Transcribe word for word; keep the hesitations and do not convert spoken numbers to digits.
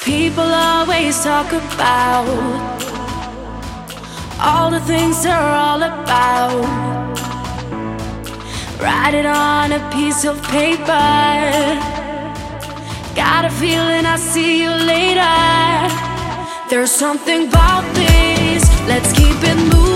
People always talk about all the things they're all about. Write it on a piece of paper. Got a feeling I'll see you later. There's something about this. Let's keep it moving.